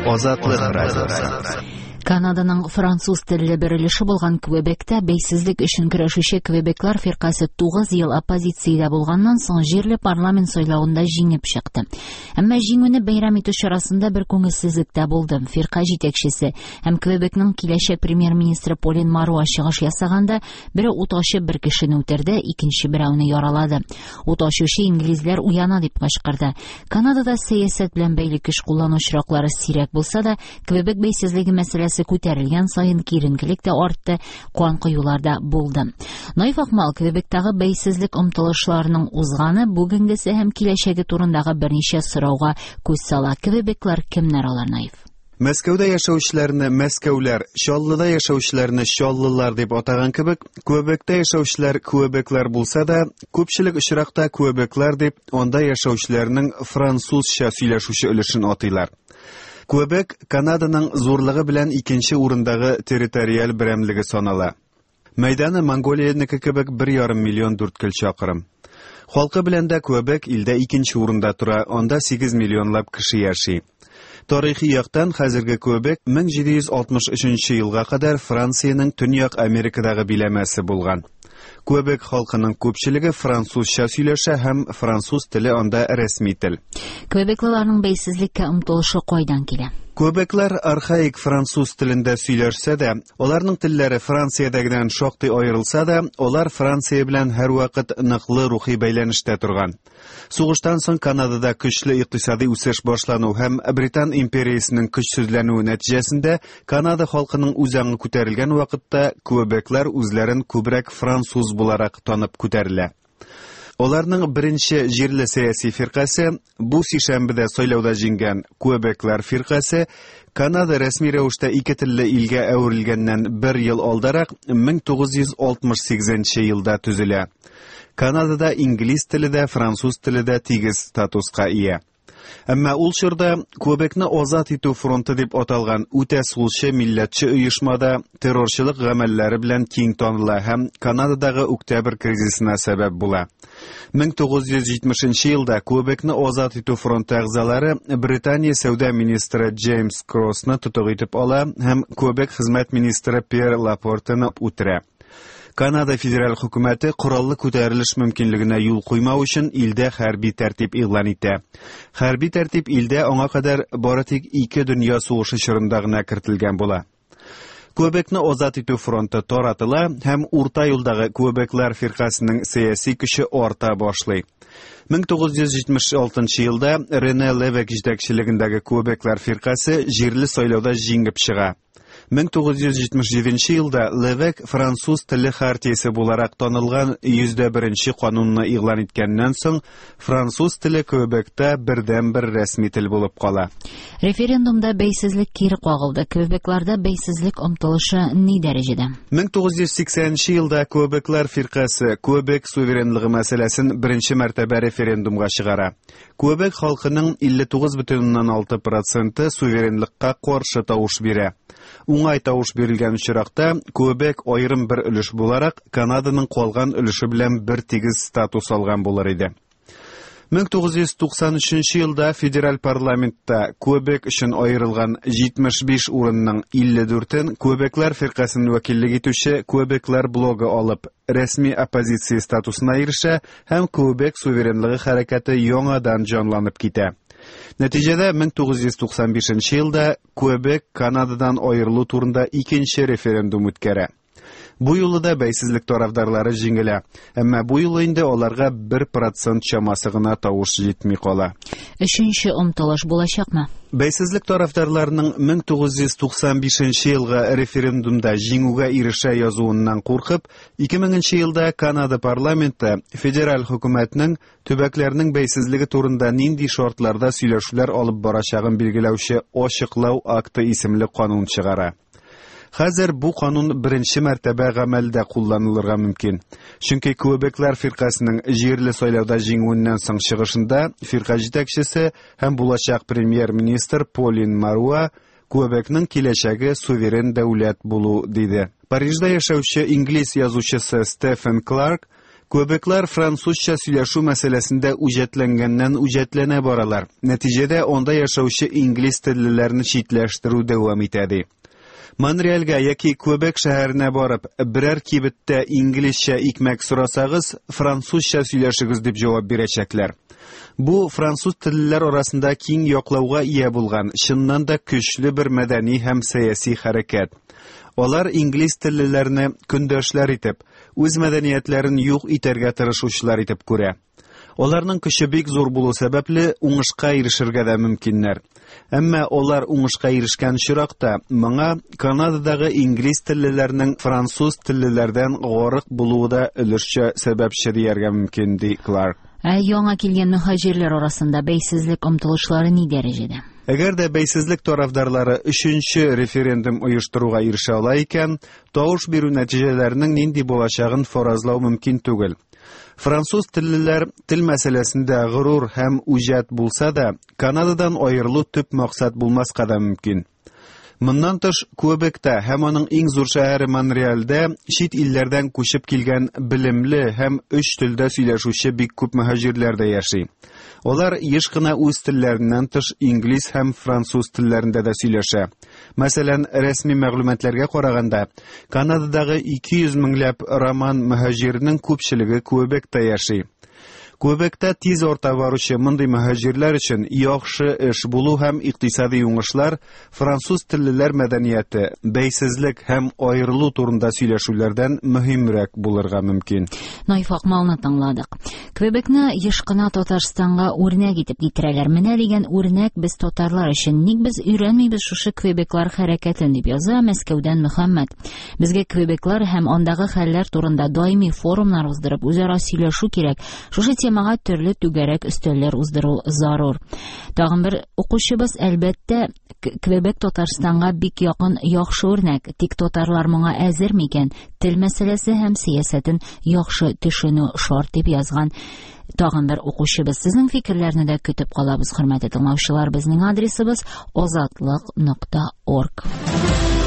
Азатлык радиосы. Канаданың француз телле берилеше булган Квебекта бәйсезлек өчен көрәшүче Квебеклар фиркасы 9 ел оппозициядә булганнан соң җирле парламент сайлауында җиңеп чыкты. Әмма җиңүне бәйрәм итү чарасында бер күңелсезлек тә булды. Фирка җитәкчесе һәм Квебекның киләчәк премьер-министры Полин Маруа чыгыш ясаганда, бере ут ачып бер кешене үтерде, икенче берәүне яралады. Ут ачучы инглизләр уяна дип кычкырды. Канадада сәясәт белән бәйле көч куллану очраклары сирәк булса да, Квебек бәйсезлеге мәсьәләсе күтәрелгән саен киеренкелек тә артты, кан коюларда булды. Наив Акмал Квебектагы бәйсезлек омтылышларының узганы, бүгенгесе һәм киләчәге турындагы берничә сорауга күз сала. Квебеклар кемнәр алар, Наив? Мәскәүдә яшәүчеләрне Мәскәүләр, Чаллыда яшәүчеләрне Чаллылар дип атаган кебек, Квебекта яшәүчеләр Квебеклар булса да, күпчелек очракта Квебеклар дип анда яшәүчеләрнең французча сөйләшүче өлешен атыйлар. Квебек Канаданың зурлыгы белән икенче урындагы территориаль берәмлеге санала. Мәйданы Монголиянеке кебек 1,5 миллион дүрткел чакрым. Халкы белән дә Квебек илдә икенче урында тора, анда 8 миллионлап кеше яши. Тарихи яктан хәзерге Квебек 1763 елга кадәр Франциянең Төньяк Америкадагы биләмәсе булган. Квебек халкының күпчелеге французча сөйләшә һәм француз теле анда рәсми тел. Квебеклыларның бәйсезлеккә омтылышы кайдан килә? Квебеклар архаик француз телендә сөйләшсә дә, аларның телләре Франциядәгедән шактый аерылса да, алар Франция белән һәрвакыт ныклы рухи бәйләнештә торган. Сугыштан соң Канадада көчле икътисади үсеш башлану һәм Британ империясының көчсезләнүе нәтиҗәсендә Канада халкының үзаңы күтәрелгән вакытта Квебеклар үзләрен күбрәк француз буларак танып күтәрелә. Аларның беренче җирле сәяси фиркасы, бу сишәмбедә сайлауда җиңгән Квебеклар фиркасы, Канада рәсми рәвештә ике телле илгә әверелгәннән 1 ел алдарак 1968 елда төзелә. Канадада инглиз теле дә, француз теле дә тигез статуска ия. Әмма ул чорда Квебекны азат итү фронты дип аталган үтә сулчы милләтче оешмада террорчылык гамәлләре белән киң таныла һәм Канададагы октябрь кризисына сәбәп була. 1970 елда Квебекны азат итү фронты әгъзалары Британия сәүдә министры Джеймс Кроссны тотык итеп ала һәм Квебек хезмәт министры Пьер Лапортны үтерә. Канада федераль хөкүмәте кораллы күтәрелеш мөмкинлегенә юл куймау өчен илдә хәрби тәртип игълан итә. Хәрби тәртип илдә аңа кадәр бары тик 2 дөнья сугышы чорында гына кертелгән була. Квебекны азат итү фронты таратыла һәм урта юлдагы Квебеклар фиркасының сәяси көче арта башлый. 1976 елда Рене Левек җитәкчелегендәге Квебеклар фиркасы җирле сайлауда җиңеп чыга. 1977 елда Левек француз теле хартиясе буларак танылган 101-нче канунны игълан иткәннән соң француз теле Квебекта бердән-бер рәсми тел булып кала. Референдумда бәйсезлек кире кагылды. Квебекларда бәйсезлек омтылышы ни дәрәҗәдә? 1980 елда Квебеклар фиркасы Квебек суверенлыгы мәсьәләсен беренче мәртәбә референдумга чыгара. Квебек халкының 59,6% суверенлыкка каршы тавыш бирә. Уңай тавыш бирелгән очракта Квебек аерым бер өлеш буларак Канаданың калган өлеше белән бер тигез статус алган булыр иде. 1993 елда федераль парламентта Квебек өчен аерылган 75 урынның 54-ен Квебеклар фиркасын вәкиллек итүче Квебеклар блогы алып, рәсми оппозиция статусына ирешә һәм Квебек суверенлыгы хәрәкәте яңадан җанланып китә. Нәтиҗәдә 1995 елда Квебек Канададан аерылу турында икенче референдум үткәрә. Бу юлы да бәйсезлек тарафдарлары җиңелә, әмма бу юлы инде аларга 1% чамасы гына тавыш җитми кала. Өченче омтылыш булачакмы? Бәйсезлек тарафдарларының 1995 елга референдумда җиңүгә ирешә язуыннан куркып, 2000 елда Канада парламенты федераль хөкүмәтнең төбәкләрнең бәйсезлеге турында нинди шартларда сөйләшүләр алып барачагын билгеләүче ачыклау акты исемле канун чыгара. Хәзер бу канун беренче мәртәбә гамәлдә кулланылырга мөмкин. Чөнки Квебеклар фиркасының җирле сайлауда җиңүеннән соң чыгышында фирка җитәкчесе һәм булачак премьер-министр Полин Маруа Квебекның киләчәге суверен дәүләт булу диде. Парижда яшәүче инглиз язучысы Стефен Кларк Quebeclar французча сөйләшү мәсьәләсендә үҗәтләнә баралар. Нәтиҗәдә онда яшәүче инглиз теллеләрне читләштерү дәвам итә. Монреальгә яки Quebec шәһәренә барып, берәр кибеттә инглизчә икмәк сорасагыз, французча сөйләшегез дип җавап бирәчәкләр. Бу француз теллеләр арасында киң яклауга ия булган, чыннан да көчле бер мәдәни һәм сәяси хәрәкәт. Алар инглиз теллеләрне көндәшләр итеп, үз мәдәниятләрен юк итәргә тырышучылар итеп күрә. Аларның көче бик зур булу сәбәпле уңышка ирешергә дә мөмкиннәр. Әмма алар уңышка ирешкән чиракта, моңа Канададагы инглиз теллеләрнең француз теллеләрдән горык булуы да өлешчә сәбәпче дияргә мөмкин, ди Кларк. Яңа килгән мөхаҗирләр арасында бәйсезлек омтылышлары ни дәрәҗәдә? Әгәр дә бәйсезлек тарафдарлары 3нче референдум оештыруга ирешә ала икән, тавыш бирү нәтиҗәләренең нинди булачагын фаразлау мөмкин түгел. Француз теллеләр тел мәсьәләсендә горур һәм үҗәт булса да, Канададан аерылу төп максат булмаска да мөмкин. Моннан тыш, Quebecта һәм аның иң зур шәһәре Монреальдә чит илләрдән күчеп килгән белемле һәм 3 телдә сөйләшүче бик күп мөхаҗирләр дә яши. Алар еш кына үз телләреннән тыш инглиз һәм француз телләрендә дә сөйләшә. Мәсәлән, рәсми мәгълүматларга караганда, Канададагы 200 меңләп роман мөхаҗирнең күпчелеге Quebecта яши. Quebecта тиз арта баручы мондый мөхаҗирләр өчен яхшы эш булу һәм икътисади уңышлар француз теллеләр мәдәнияте, бәйсезлек һәм аерылу турында сөйләшүләрдән мөһимрәк булырга мөмкин. Наиф Акмалны тыңладык. Quebecны еш кына Татарстанга үрнәк итеп китерәләр. Менә дигән үрнәк без татарлар өчен. Ник без өйрәнмибез шушы Quebecлар хәрәкәтен, дип яза Мәскәүдән Мөхәммәд. Безгә Quebecлар һәм андагы хәлләр турында даими форумнар уздырып, үзара сөйләшү кирәк. Шушы темага төрле түгәрәк өстәлләр уздыру зарур. Тагын бер укучыбыз, әлбәттә, Quebec Татарстанга бик якын яхшы үрнәк. Тик татарлар моңа әзер микән? Тел мәсьәләсе һәм сиясәтен яхшы төшенү шарт, дип язган. Тагын бер укучыбыз. Сезнең фикерләрне дә көтеп калабыз, хөрмәтле тыңлаучылар. Безнең адресыбыз azatlык.org.